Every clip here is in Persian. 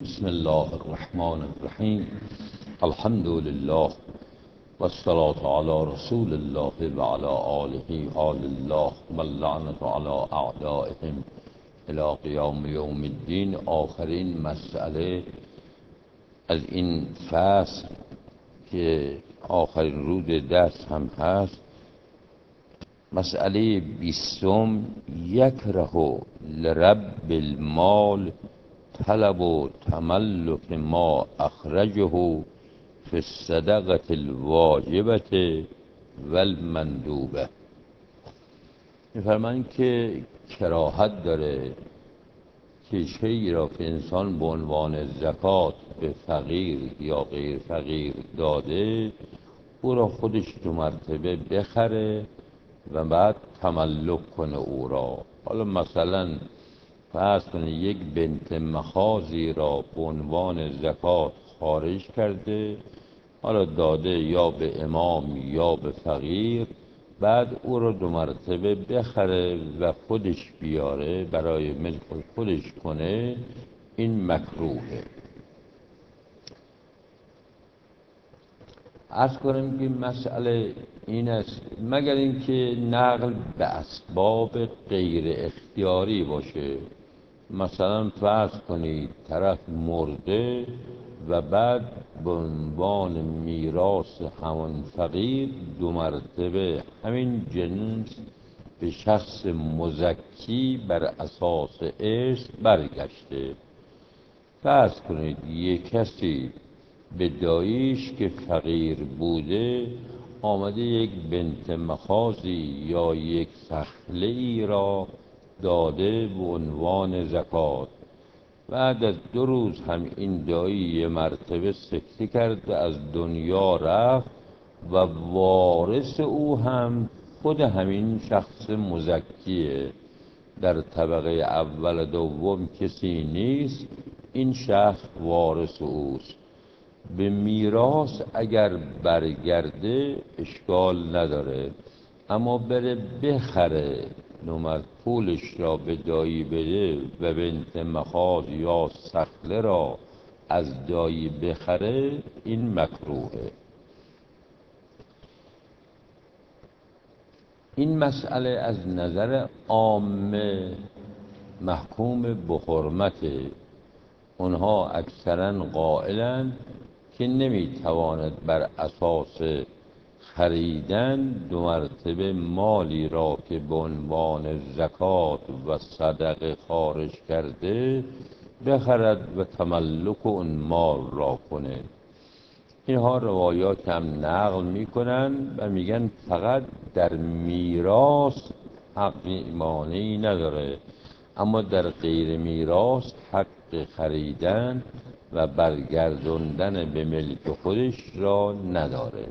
بسم الله الرحمن الرحیم. الحمد لله والصلاة على رسول الله وعلى آله آل الله واللعنة على اعدائهم الى قیام یوم الدین. آخرین مسئله از این فصل که آخرین روز درس هم هست، مسئله 20. یکره لرب المال طلب و تملک ما اخرجه فی الصدقة الواجبة و المندوبه. می‌فرمایند که کراهت داره که شیئی را که انسان به عنوان زکات به فقیر یا غیر فقیر داده، او را خودش 2 مرتبه بخره و بعد تملک کنه او را. حالا مثلا فرض کنه یک بنت مخاضی را به عنوان زکات خارج کرده، حالا داده یا به امام یا به فقیر، بعد او را 2 مرتبه بخره و خودش بیاره برای ملک خودش کنه، این مکروهه. عرض کنیم که مسئله این است، مگر اینکه نقل به اسباب غیر اختیاری باشه. مثلا فرض کنید طرف مرده و بعد به عنوان میراث همان فقیر 2 مرتبه همین جنس به شخص مزکی بر اساس ارث برگشته. فرض کنید یک کسی به داییش که فقیر بوده آمده یک بنت مخاضی یا یک سخله ای را داده به عنوان زکات. بعد از 2 روز هم این دایی 1 مرتبه سکته کرده از دنیا رفت و وارث او هم خود همین شخص مزکیه. در طبقه اول و دوم کسی نیست، این شخص وارث اوست. به میراث اگر برگرده اشکال نداره، اما بره بخره نومد پولش را به دایی بده و بنت مخاض یا سخله را از دایی بخره، این مکروهه. این مسئله از نظر عامه محکوم به حرمته. اونها اکثرا قائلند که نمیتواند بر اساس خریدن 2 مرتبه مالی را که به عنوان زکات و صدقه خارج کرده بخرد و تملک اون مال را کنه. اینها روایات هم نقل میکنن و میگن فقط در میراث حق مانعی نداره، اما در غیر میراث حق خریدن و برگردوندن به ملک خودش را نداره.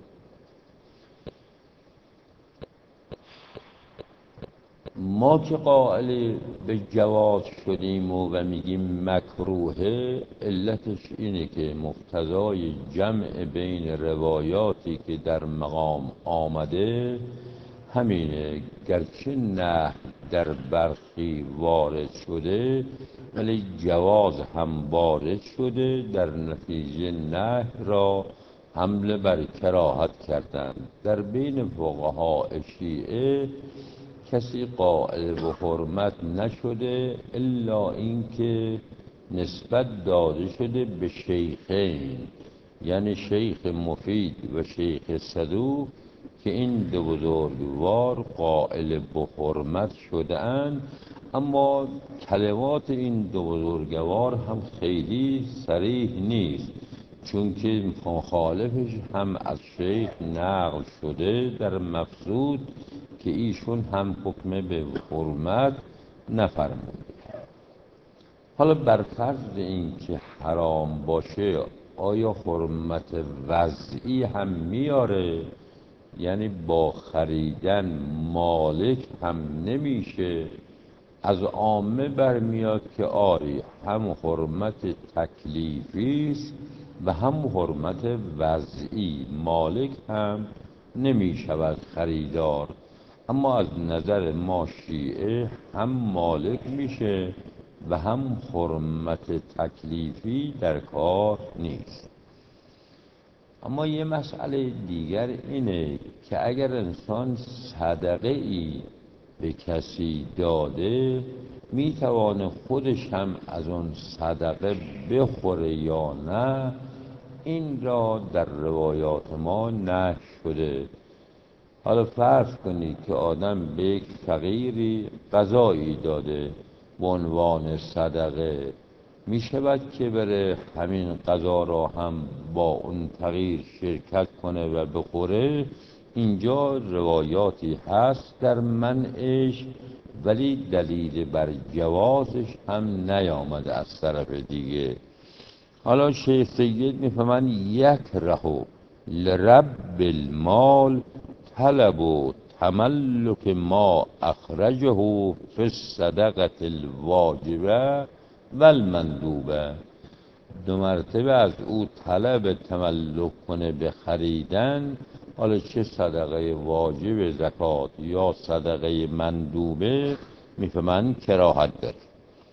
ما که قائل به جواز شدیم و میگیم مکروهه، علتش اینه که مقتضای جمع بین روایاتی که در مقام آمده همینه. گرچه نه در برخی وارد شده ولی جواز هم وارد شده، در نتیجه نه را حمله بر کراهت کردن. در بین فقهای شیعه کسی قائل به حرمت نشده الا اینکه نسبت داده شده به شیخین، یعنی شیخ مفید و شیخ صدوق، که این 2 بزرگوار قائل به حرمت شده اند. اما کلمات این 2 بزرگوار هم خیلی صریح نیست، چون که مخالفش هم از شیخ نقل شده در مفسود که ایشون هم حکم به حرمت نفرمود. حالا بر فرض این که حرام باشه، آیا حرمت وضعی هم میاره؟ یعنی با خریدن مالک هم نمیشه؟ از عامه برمیاد که آری هم حرمت تکلیفی است و هم حرمت وضعی، مالک هم نمیشود خریدار. اما از نظر ما شیعه هم مالک میشه و هم حرمت تکلیفی در کار نیست. اما یه مسئله دیگر اینه که اگر انسان صدقه ای به کسی داده میتوانه خودش هم از اون صدقه بخوره یا نه، این را در روایات ما نقل شده. حالا فرض کنید که آدم به یک فقیری غذایی داده به عنوان صدقه، می شود که بره همین غذا را هم با اون فقیر شرکت کنه و بخوره؟ اینجا روایاتی هست در منعش، ولی دلیل بر جوازش هم نیامده از طرف دیگه. حالا شیخ سید میفهمن یکره لرب المال طلب و تملک ما اخرجه فی الصدقه الواجبه و المندوبه. دو مرتبه از او طلب تملک کنه به خریدن، حالا چه صدقه واجب زکات یا صدقه مندوبه، میفهمن کراهت داره.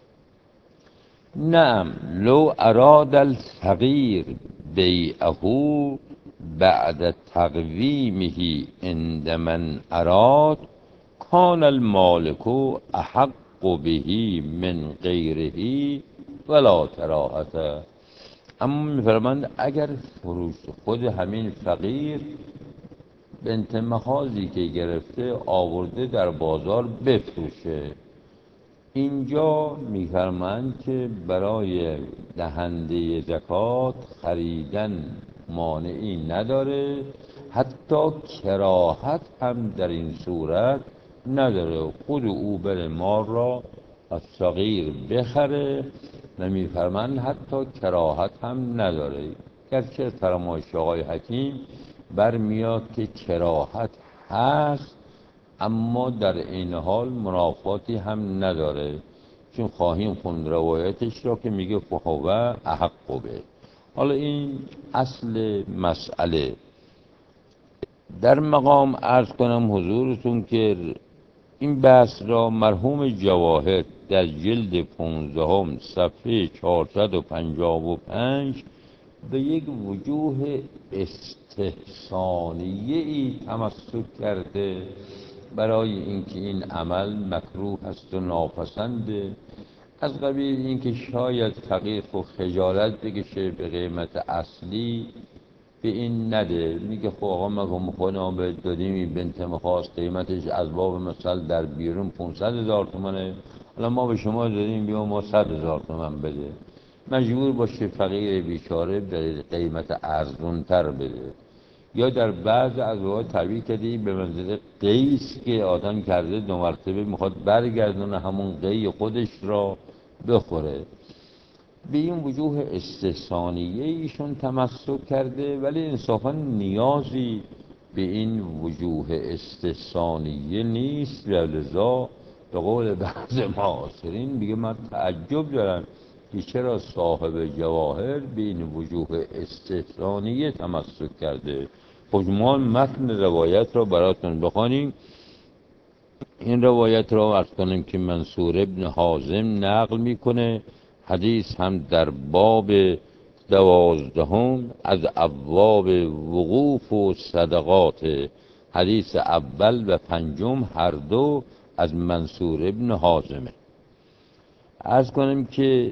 نعم لو اراد الفقیر بیعه بعد تقویمه عند من اراد کان المالک احق به من غیره ولا کراهت. اما میفرماند اگر فروش خود همین فقیر بنت مخاضی که گرفته آورده در بازار بفروشه، اینجا میفرمایند که برای دهنده زکات خریدن مانعی نداره، حتی کراهت هم در این صورت نداره. خود او بر مال را از صغیر بخره و میفرمایند حتی کراهت هم نداره. گرچه فرمایش آقای حکیم برمیاد که کراهت هست، اما در این حال منافاتی هم نداره، چون خواهیم خوند روایتش را که میگه فهو احق به. حالا این اصل مسئله. در مقام عرض کنم حضورتون که این بحث را مرحوم جواهر در جلد 15 صفحه 455 به یک وجوه استحسانیه ای تمسک کرده برای اینکه این عمل مکروه است و ناپسنده، از قبیل اینکه شاید فقیر و خجالت بکشه به قیمت اصلی به این نده، میگه خب آقا ما خودمون به دادیم این بنت مخواست قیمتش از باب مثل در بیرون 500,000 تومنه، حالا ما به شما دادیم بیا ما 100,000 تومن بده، مجبور باشه فقیر بیچاره به قیمت ارزونتر بده. یا در بعض از روایات تعبیر کرده به منزله قیس که آدم کرده 2 مرتبه میخواد برگردونه همون قی خودش را بخوره. به این وجوه استحسانیه ایشون تمسک کرده، ولی انصافا نیازی به این وجوه استحسانیه نیست و لذا به قول بعض معاصرین میگه من تعجب دارم که چرا صاحب جواهر به این وجوه استحسانیه تمسک کرده. خودمان متن روایت را براتون بخوانیم. این روایت را عرض کنیم که منصور ابن حازم نقل میکنه. حدیث هم در باب 12 از ابواب وقوف و صدقات، حدیث اول و 5 هر دو از منصور ابن حازمه. عرض کنیم که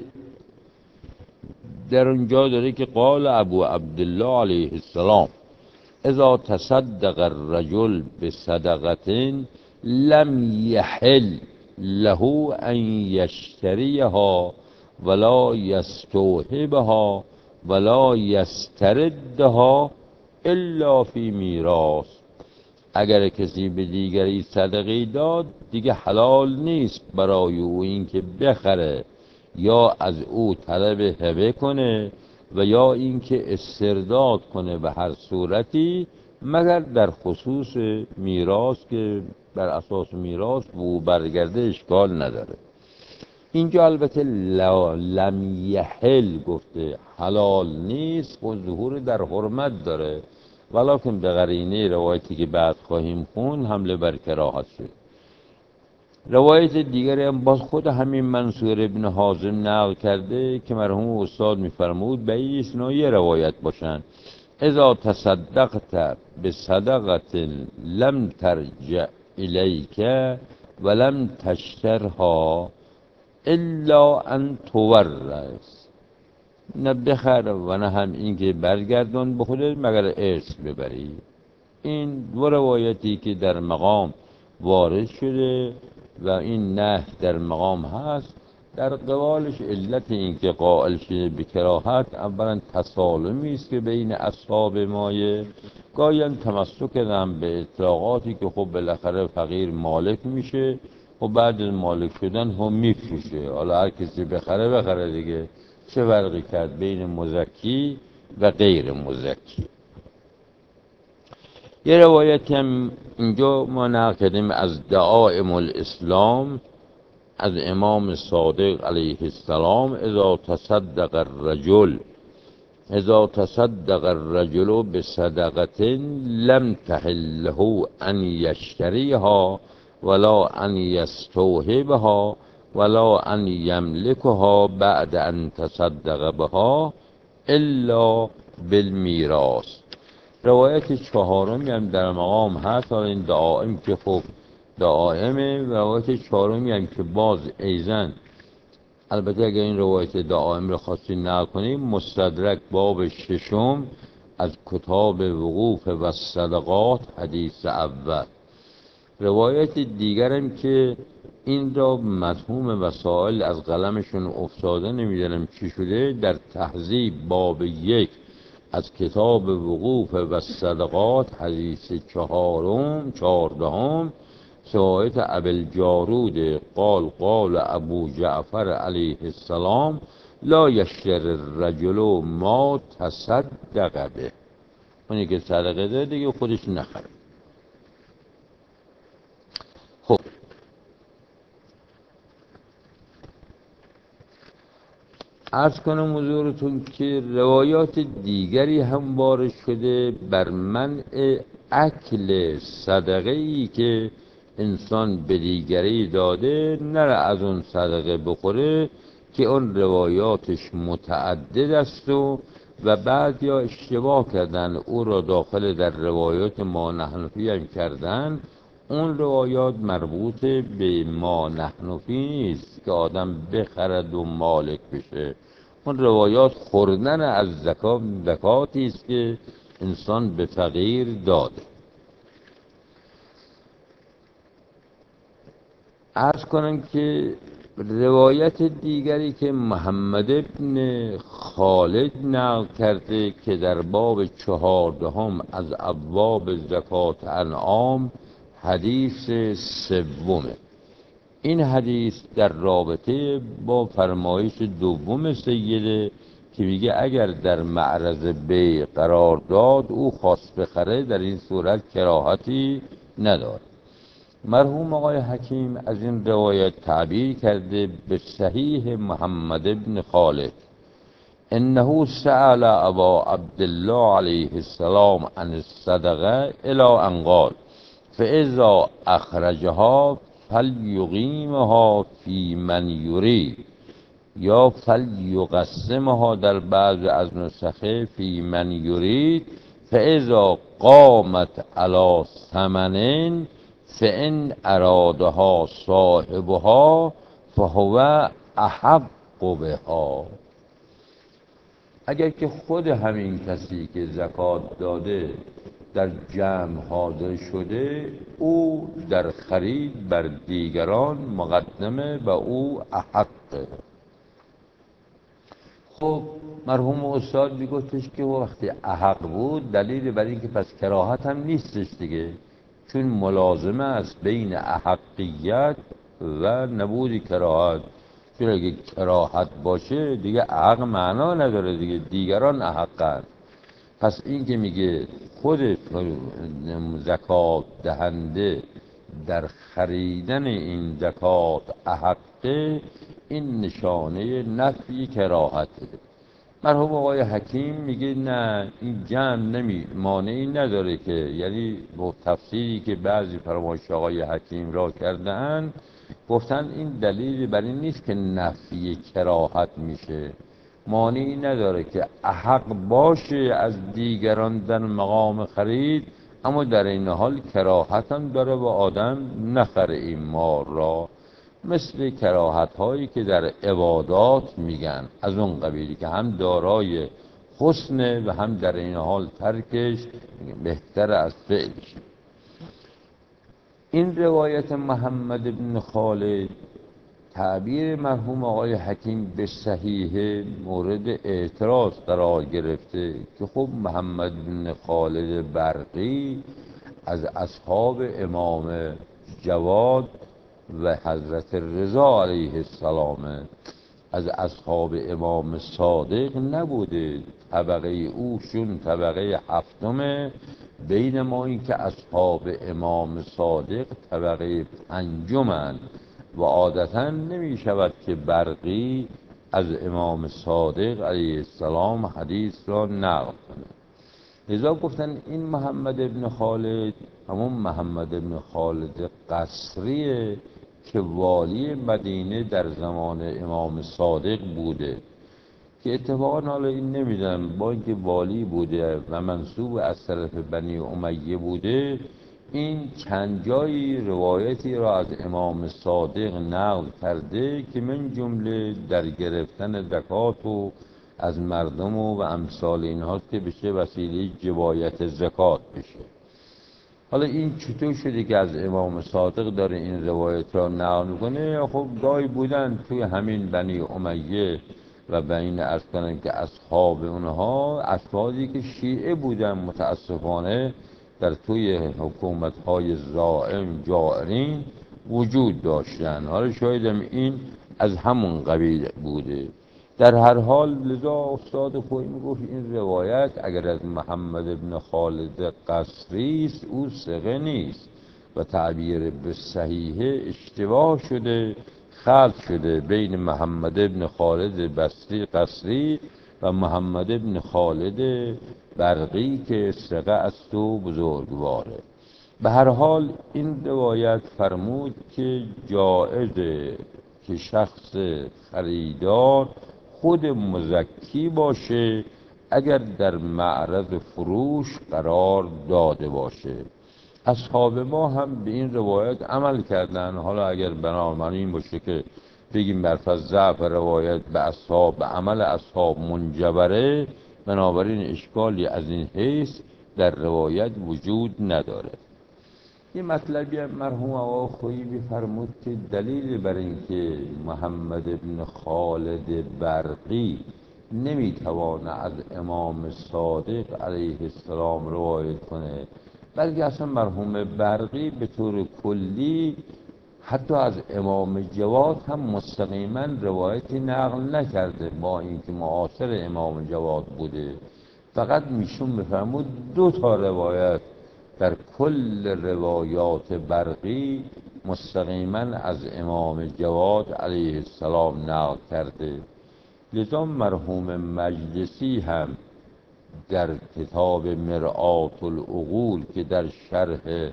در اونجا داره که قال ابو عبدالله علیه السلام اذا تصدق الرجل بصدقة لم يحل له ان يشتريها ولا يستوهبها ولا يستردها الا فی میراث. اگر کسی به دیگری صدقه داد دیگه حلال نیست برای او اینکه بخره یا از او طلب هبه کنه و یا اینکه استرداد کنه به هر صورتی، مگر در خصوص میراث که بر اساس میراث به او برگرده اشکال نداره. اینجا البته لم یحل گفته، حلال نیست و ظهور در حرمت داره، ولکن به قرینه روایتی که بعد خواهیم خون حمله بر کراهت شد. روایت دیگری هم باز خود همین منصور ابن حازم نقل کرده که مرحوم استاد میفرمود به این اسنا یه روایت باشن: اذا تصدقت بصدقة لم ترجع الیک ولم تشترها الا ان تورث، نه بخر و نه هم این که برگردان به خودت مگر ارث ببری. این دو روایتی که در مقام وارد شده و این نه در مقام هست. در قبالش علت این که قائل شده به کراهت اولا تسالمی است که بین اصحاب مایه، گاهی هم تمسک کردن به اطلاقاتی که خب بالاخره فقیر مالک میشه و بعد از مالک شدن هم میفروشه، حالا هر کسی بخره دیگه، چه فرقی کرد بین مزکی و غیر مزکی. یه روایتی هم اینجا ما نقل کردیم از دعائم الاسلام از امام صادق علیه السلام: اذا تصدق الرجل بصدقة لم تحل له ان یشتریها ولا ان یستوهبها ولا ان یملکها بعد ان تصدق بها الا بالمیراث. روایت چهارمی هم در مقام هست، این دعائم که خب دعائمه. روایت چهارمی هم که باز ایزن، البته اگر این روایت دعائم رو خواستین نقل کنیم، مستدرک باب ششم از کتاب وقوف و صدقات حدیث اول. روایت دیگرم که این را مفهوم وسائل از قلمشون افتاده، نمیدونم چی شده، در تهذیب باب یک از کتاب وقوف و صدقات حدیث چهاردهم روایت ابوالجارود قال قال ابو جعفر علیه السلام: لا یشتر الرجل ما تصدق به، اونی که صدقه ده دیگه خودش نخره. خب عرض کنم حضورتون که روایات دیگری هم وارد شده بر منع اکل صدقه ای که انسان به دیگری داده نره از اون صدقه بخوره، که اون روایاتش متعدد است و بعد یا اشتباه کردن او را داخل در روایات ما نحنفی هم کردن. اون روایات مربوط به ما نحنفی نیست که آدم بخرد و مالک بشه. اون روایات خوردن از زکاتی است که انسان به فقیر داده. عرض کنم که روایت دیگری که محمد ابن خالد نقل کرده که در باب چهاردهم از ابواب زکات انعام حدیث سومه. این حدیث در رابطه با فرمایش دوم سیده که میگه اگر در معرض بیع قرار داد او خواست بخره، در این صورت کراهتی ندارد. مرحوم آقای حکیم از این روایت تعبیر کرده به صحیح محمد ابن خالد: انه سأل ابا عبدالله علیه السلام عن الصدقه الی ان قال فاذا اخرجها فلیقیمها فی من یرید یا فلیقسمها، در بعض از نسخه فی من یرید، فاذا قامت علی ثمن فان ارادها صاحبها فهو احق بها. اگر که خود همین کسی که زکات داده در جمع حاضر شده، او در خرید بر دیگران مقدمه و او احقه. خب مرحوم استاد میگفتش که وقتی احق بود دلیل بر این که پس کراهت هم نیستش دیگه، چون ملازمه است بین احقیت و نبود کراهت. چون اگه کراهت باشه دیگه احق معنا نداره دیگه، دیگران احقن. پس این که میگه خود زکات دهنده در خریدن این زکات احقه، این نشانه نفی کراهته. مرحوم آقای حکیم میگه نه، این جمع مانعی نداره که، یعنی با تفسیری که بعضی فرمایش آقای حکیم را کردن، گفتن این دلیلی بر این نیست که نفی کراهت میشه، مانعی نداره که احق باشه از دیگران در مقام خرید، اما در این حال کراهت هم داره و آدم نخره این مال را، مثل کراهت هایی که در عبادات میگن از اون قبیلی که هم دارای حسنه و هم در این حال ترکش بهتر از فعلش. این روایت محمد بن خالد تعبیر مرحوم آقای حکیم به صحیح مورد اعتراض قرار گرفته که خب محمد بن خالد برقی از اصحاب امام جواد و حضرت رضا علیه السلام، از اصحاب امام صادق نبوده، طبقه اوشون طبقه هفتمه، بین ما این که اصحاب امام صادق طبقه پنجمند و عادتا نمی شود که برقی از امام صادق علیه السلام حدیث را نقل کنه. لذا گفتن این محمد ابن خالد همون محمد ابن خالد قصریه که والی مدینه در زمان امام صادق بوده، که اتفاقا حالا این نمیدونم با اینکه والی بوده و منسوب از طرف بنی امیه بوده، این چند جایی روایتی را از امام صادق نقل کرده که من جمله در گرفتن زکات و از مردم و امثال اینهاست که بشه وسیله جبایت زکات بشه. حالا این چطور شده که از امام صادق داره این روایت را نقل میکنه؟ خب گاهی بودن توی همین بنی امیه و بین ارز کنن که اصحاب اونها افرادی که شیعه بودن متاسفانه در توی حکومت‌های ظالم جائرین وجود داشتن، حالا شایدم این از همون قبیل بوده. در هر حال لذا استاد خویی میگفت این روایت اگر از محمد بن خالد قصری است او ثقه نیست و تعبیر به صحیح اشتباه شده، خلط شده بین محمد بن خالد قصری و محمد بن خالد برقی که ثقه است و بزرگواره. به هر حال این روایت فرمود که جایزه که شخص خریدار خود مزکی باشه اگر در معرض فروش قرار داده باشه. اصحاب ما هم به این روایت عمل کردن. حالا اگر بنابراین باشه که بگیم برفض ضعف روایت به اصحاب به عمل اصحاب منجبره، بنابراین اشکالی از این حیث در روایت وجود نداره. یه مطلبی هم مرحوم آقا خویی فرمود که دلیل بر اینکه محمد بن خالد برقی نمیتوانه از امام صادق علیه السلام روایت کنه، بلکه اصلا مرحوم برقی به طور کلی حتی از امام جواد هم مستقیما روایتی نقل نکرده، با اینکه معاصر امام جواد بوده. فقط میشون بفرمود 2 روایت در کل روایات برقی مستقیما از امام جواد علیه السلام نقل کرده. لذا مرحوم مجلسی هم در کتاب مرآت العقول که در شرح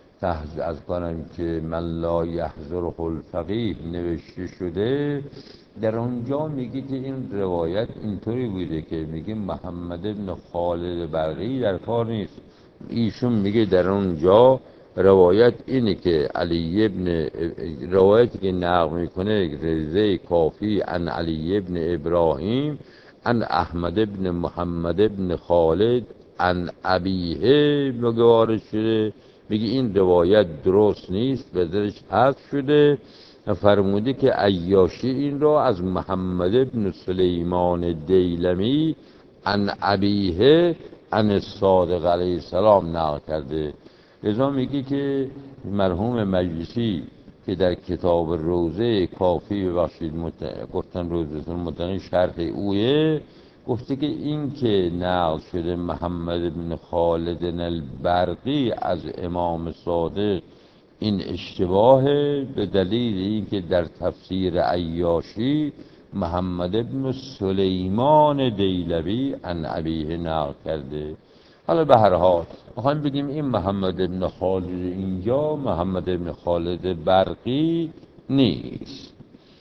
از کنم که من لا یحضره الفقیه نوشته شده، در اونجا میگه که این روایت اینطوری بوده که میگه محمد بن خالد برقی در کار نیست. ایشون میگه در اونجا روایت اینه که علی ابن روایتی که نقل میکنه رضی کافی عن علی ابن ابراهیم عن احمد ابن محمد ابن خالد عن ابیه مگوارش شده، میگه این روایت درست نیست و درش حذف شده. فرموده که عیاشی این را از محمد ابن سلیمان دیلمی عن ابیه عن صادق علیه السلام نقل کرده. لذا میگه که مرحوم مجلسی که در کتاب روزه کافی ببخشید گفتن روزه المتقین شرح اویه، گفته که این که نقل شده محمد بن خالد البرقی از امام صادق این اشتباهه، به دلیل اینکه در تفسیر عیاشی محمد بن سلیمان دیلوی عن ابیه نقل کرده. حالا به هر حال میخوایم بگیم این محمد بن خالد اینجا محمد بن خالد برقی نیست.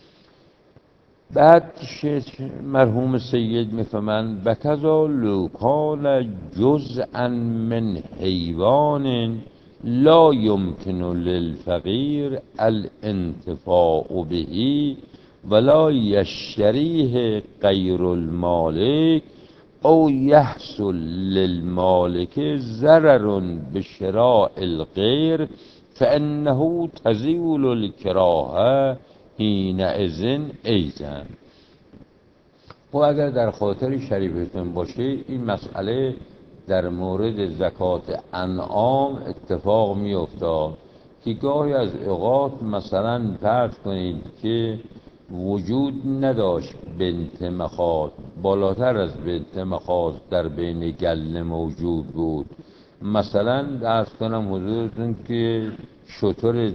بعد مرحوم سید میفهمند بکذا لوکان جزءا من حیوان لا یمکن للفقیر الانتفاع به ولا یشتریه غیر المالک او یحصل للمالک ضرر بشراء الغیر فانه تزول الکراهه حینئذ ایضا. و اگر در خاطر شریفتون باشه این مسئله در مورد زکات انعام اتفاق می افتاد که گاهی از اوقات مثلا فرض کنید که وجود نداشت بنت مخاض، بالاتر از بنت مخاض در بین گله موجود بود. مثلا درس کنم حضورتون که شتر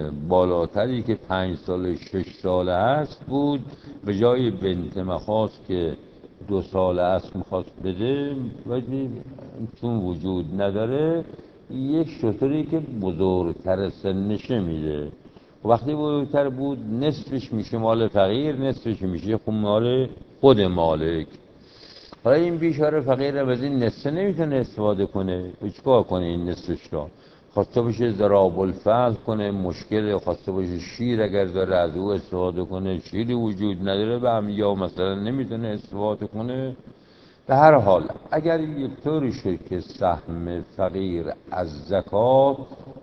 بالاتری که 5 ساله 6 ساله هست بود، به جای بنت مخاض که 2 ساله است میخواست بده، ولی چون وجود نداره یک شتری که بزرگتر سنشه میده. وقتی بزرگتر بود نصفش میشه مال فقیر، نصفش میشه مال خود مالک. حالا این بیچاره فقیر از این نصفه نمیتونه استفاده کنه، چیکار کنه؟ این نصفش را خواسته باشه ضراب الفضل کنه مشکل، خواسته باشه شیر اگر داره از او استفاده کنه، شیری وجود نداره به هم یا مثلا نمیتونه استفاده کنه. به هر حال اگر یک طوری شد که سهم فقیر از زکات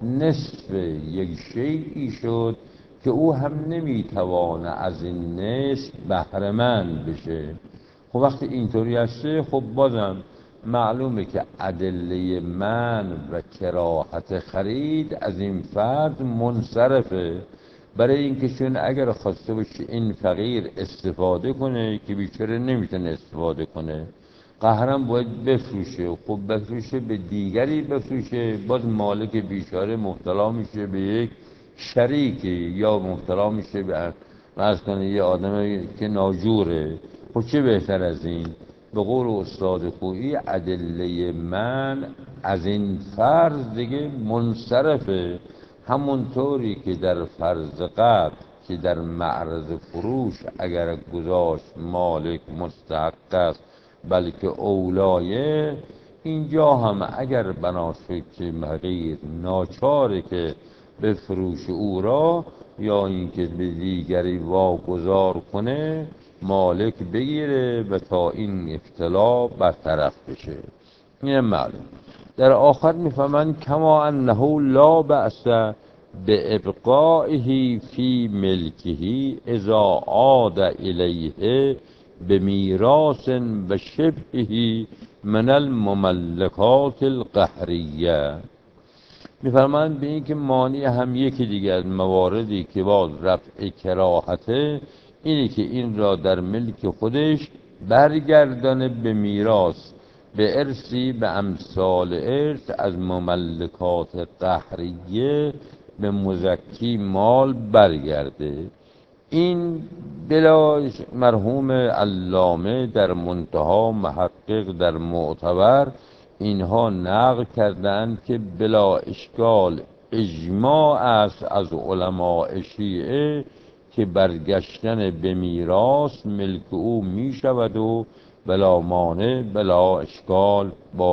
نصف یک شیعی شد که او هم نمیتوانه از این نصف بهره‌مند بشه، خب وقتی اینطوری هسته خب بازم معلومه که ادله من و کراهت خرید از این فرد منصرفه. برای اینکه چون اگر خواسته باشه این فقیر استفاده کنه که بیچاره نمیتونه استفاده کنه، قهرم باید بفروشه، خب بفروشه به دیگری بفروشه، باز مالک بیچاره مبتلا میشه به یک شریکی یا مبتلا میشه به فرض کنه یه آدم که ناجوره. خب چه بهتر از این؟ به قول استاد خویی ادله من از این فرض دیگه منصرفه. همونطوری که در فرض قبل که در معرض فروش اگر گذاشت مالک مستحق است بلکه اولایه، اینجا هم اگر بنا شد که فقیر ناچاره که به فروش او را یا اینکه به دیگری واگذار کنه، مالک بگیره و تا این ابتلا برطرف بشه. این معلوم. در آخر میفهمند کما انه لا بأس به ابقائه فی ملکه اذا عاد الیه به میراث و شبهه من المملکات القهریه. میفرمایند به این که مانع هم یکی دیگر از مواردی که باز رفع کراهته اینه که این را در ملک خودش برگردانه به میراث، به ارثی به امثال ارث از مملکات قهریه به مزکی مال برگرده. این بلا مرحوم علامه در منتها محقق در معتبر اینها نقل کردند که بلا اشکال اجماع است از علماء شیعه که برگشتن به میراث ملک او می شود و بلا مانع بلا اشکال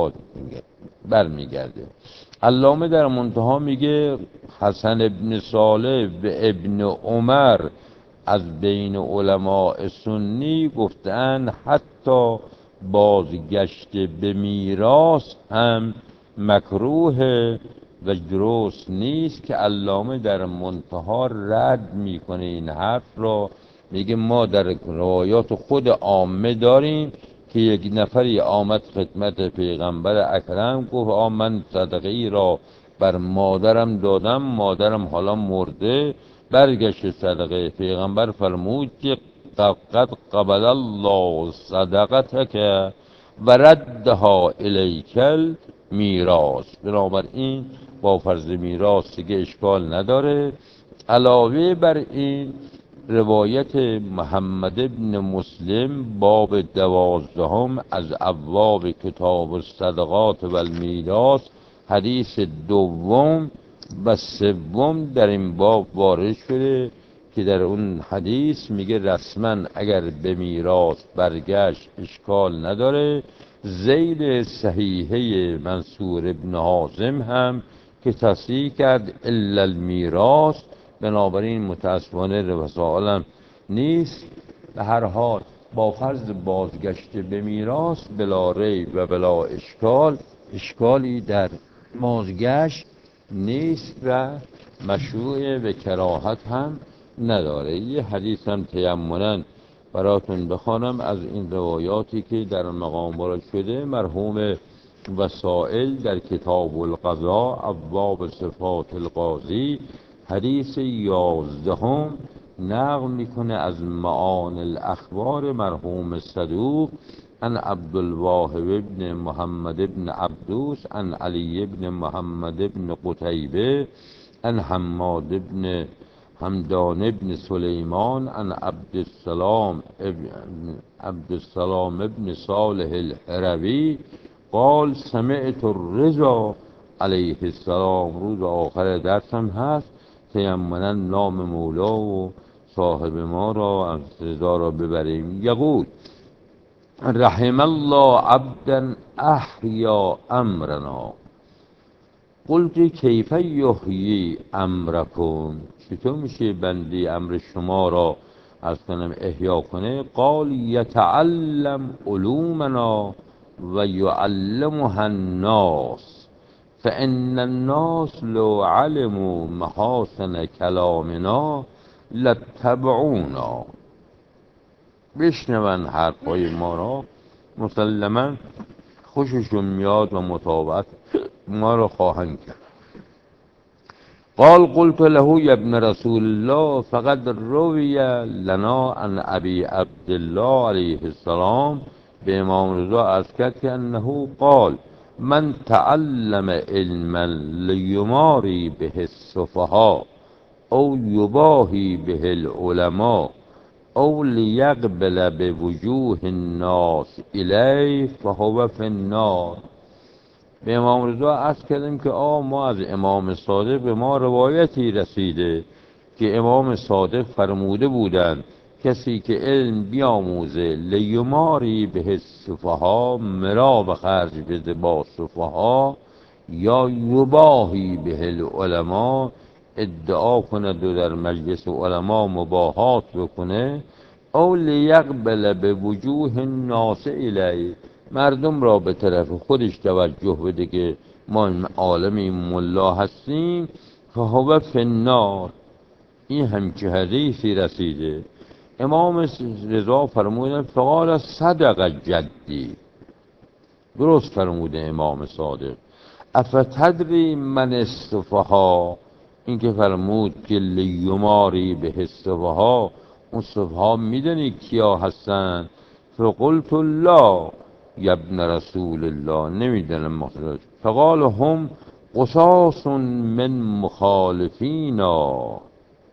برمیگرده. علامه در منتها میگه حسن ابن صالح و ابن عمر از بین علماء سنی گفتن حتی بازگشت به میراث هم مکروه و درست نیست، که علامه در منتها رد میکنه این حرف را. میگه ما در روایات خود عامه داریم که یک نفری آمد خدمت پیغمبر اکرم گفت من صدقه ای را بر مادرم دادم، مادرم حالا مرده، برگشت صدقه. پیغمبر فرمود که قد قبل الله صدقتک و ردها الیک میراث. بنابراین با فرض میراث دیگه اشکال نداره. علاوه بر این روایت محمد ابن مسلم باب 12 از ابواب کتاب الصدقات و المیراث حدیث 2 و 3 در این باب وارد شده که در اون حدیث میگه رسما اگر به میراث برگشت اشکال نداره. ذیل صحیحه منصور ابن حازم هم که تصحیح کرد الا المیراث، بنابراین متاسفانه وسائلم نیست. به هر حال با فرض بازگشت به میراث بلا ریب و بلا اشکال، اشکالی در بازگشت نیست و مشروع به کراهت هم نداره. یه حدیث هم تیمنا براتون بخوانم از این روایاتی که در مقام وارد شده. مرحوم وسائل در کتاب القضاء ابواب صفات القاضی حدیث 11 نقل میکنه از معان الاخبار مرحوم صدوق عن عبدالواهب بن محمد بن عبدوس عن علی بن محمد بن قتیبه عن حماد بن حمدان بن سلیمان عن عبدالسلام بن صالح الحروی قال سمعت الرضا علیه السلام. روز آخر درسم هست، تیمنا نام مولا و صاحب ما را از رضا را ببریم. یقول رحم الله عبدا احیا امرنا. قلت کیف یحیی امرکم، چطور میشه بندی امر شما را از کنم احیا کنه؟ قال یتعلم علومنا و یعلمها الناس فان الناس لو علموا محاسن کلامنا لاتبعونا. بشنون حرفای ما را، مسلما خوششون میاد و مطابقت ما را خواهند کرد. قال قلت له یا ابن رسول الله فقد روی لنا عن ابی عبدالله علیه السلام، به امام رضا عرض کرد که انه قال من تعلم علما لیماری به السفهاء او یباهی به العلماء او لیقبل به وجوه الناس الیه فهو فی النار. به امام رضا عرض کردیم که ما از امام صادق به ما روایتی رسیده که امام صادق فرموده بودند کسی که علم بیاموزه لیماری به السفهاء، مرا به خرج بده با سفها، یا یباهی به العلماء، ادعا کند و در مجلس علما مباهات بکنه، او لیقبل به وجوه الناس الیه، مردم را به طرف خودش توجه بده که ما عالم ملا هستیم، فهو فی النار. این همچه حدیثی رسیده. امام رضا فرمودن فقال صدق جدی، درست فرموده امام صادق. افتدری من السفهاء، این که فرمود که لیماری به السفهاء، اون سفها میدونی کیا هستن؟ فقلت لا یا ابن رسول الله، نمیدونم مخصوص. فقال هم قصاص من مخالفینا،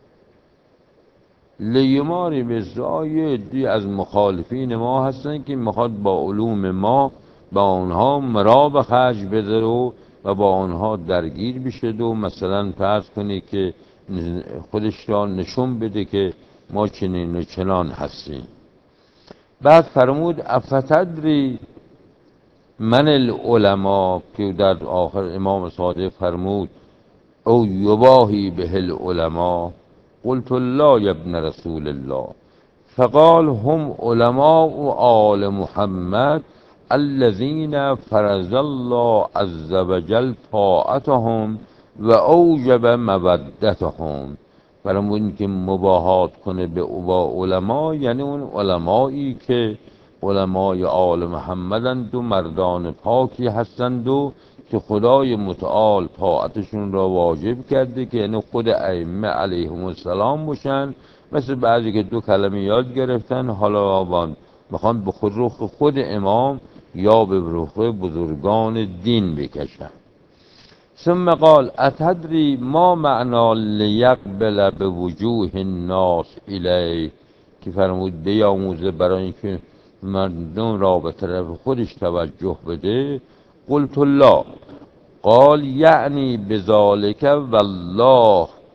لیماری به زایدی از مخالفین ما هستن که میخواد با علوم ما با آنها مرا به خرج بده و با آنها درگیر بشه و مثلا فرض کنی که خودش را نشون بده که ما چنین و چنان هستیم. بعد فرمود افتدری من العلماء، که در آخر امام صادق فرمود او یباهی به العلماء. قلت لا یا ابن رسول الله. فقال هم علماء آل محمد الذين فرض الله عز وجل طاعتهم و اوجب مودتهم. فرمود که مباهات کنه به علما، یعنی اون علمایی که علمای آل محمدند و مردان پاکی هستند و که خدای متعال طاعتشون را واجب کرده که یعنی خود ائمه علیهم السلام باشن. مثل بعضی که 2 کلمه یاد گرفتن حالا میخوان به خود رخ خود امام یا به رخ بزرگان دین بکشن. ثم قال اتدری ما معنا لیقبل به وجوه الناس الیه، که فرمود بیاموزه برای اینکه مردم را به طرف خودش توجه بده. قلت لا. قال یعنی بذالک والله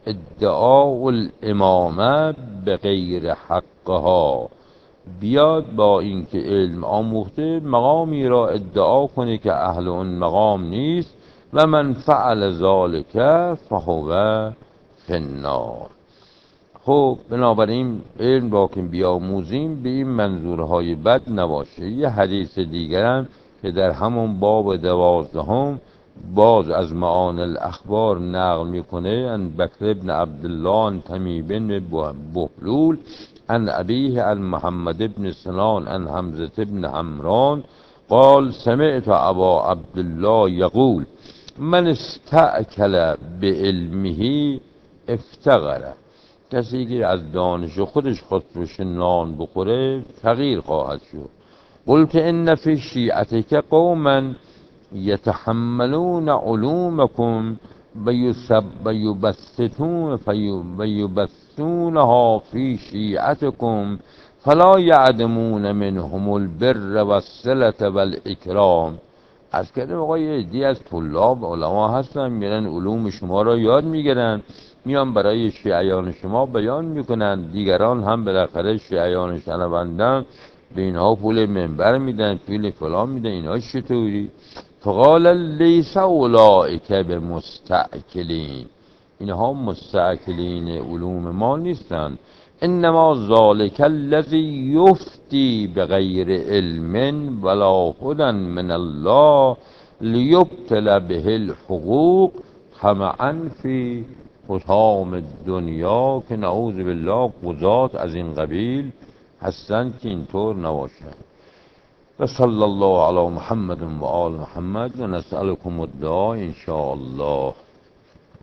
ادعاء الامامه به غیر حقها، بیاد با اینکه علم آموخته مقامی را ادعا کنه که اهل اون مقام نیست و من فعل ذلک فهو فی النار. خب بنابراین علم را که بیاموزیم به این منظورهای بد نباشه. یه حدیث دیگرم که در همون باب 12 باز از معانی الاخبار نقل میکنه، ان بکر ابن عبدالله ان تمیم بن بهلول ان ابیه ان محمد ابن سنان ان حمزه ابن عمران قال سمعت ابا عبدالله یقول من استأکل بعلمه افتقره. کسی که از دانش خودش خودش نان بخوره فقیر خواهد شد. قلت ان فی شیعتک قوما یتحملون علومکم و یبثونها فی شیعتکم فلا یعدمون منهم البر والصلة والاکرام. از کردم آقا یه عده‌ای از طلاب علما هستن میرن علوم شما را یاد میگیرن، میان برای شیعیان شما بیان میکنن، دیگران هم بالاخره شیعیان شنوندن به اینها پول منبر میدن، پول فلان میدن، اینها چطوری؟ فقال لیس اولئک بمستأکلین، اینها مستأکلین علوم ما نیستن، انما ذلک الذی یفتی بغیر علم ولا هدی من الله لیبتل به الحقوق طمعا فی حطام الدنیا، که نعوذ بالله قضات از این قبیل هستند که اینطور نباشند. و صلی الله علی محمد و آل محمد و نسألكم الدعاء ان شاء الله.